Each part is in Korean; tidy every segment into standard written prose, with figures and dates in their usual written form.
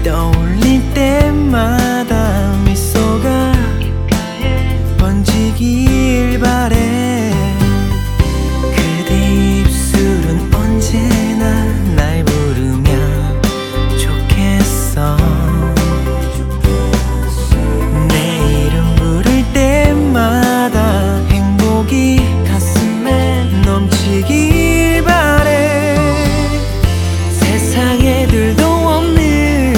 떠올릴 때마다 미소가 번지길 바래. 그대 입술은 언제나 날 부르면 좋겠어. 내 이름 부를 때마다 행복이 가슴에 넘치길 바래. 세상에 둘도 없는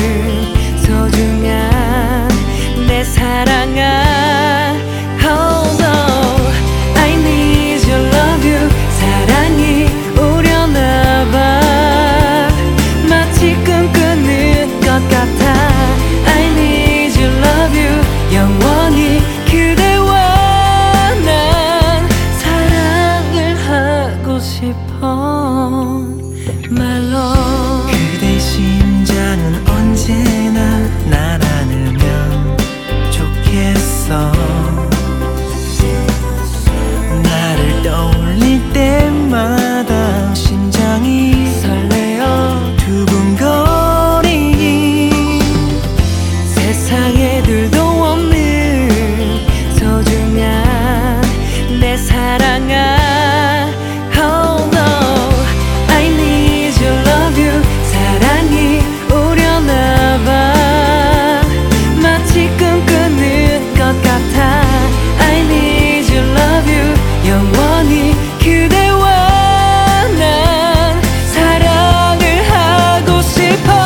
소중한 내 사랑아. Oh no, I need your love you. 사랑이 오려나 봐. 마치 꿈꾸는 것 같아. I need your love you. 영원히 그대와 난 사랑을 하고 싶어. 말로 그대 심장은 언제나 날 안으면 좋겠어. 나를 떠올릴 때마다 심장이 설레어 두근거리니. 세상에 둘도 없는 소중한 내 사랑아. Oh no, I need your love you. 사랑이 오려나 봐. 마치 꿈꾸는 것 같아. I need your love you. 영원히 그대와 난 사랑을 하고 싶어.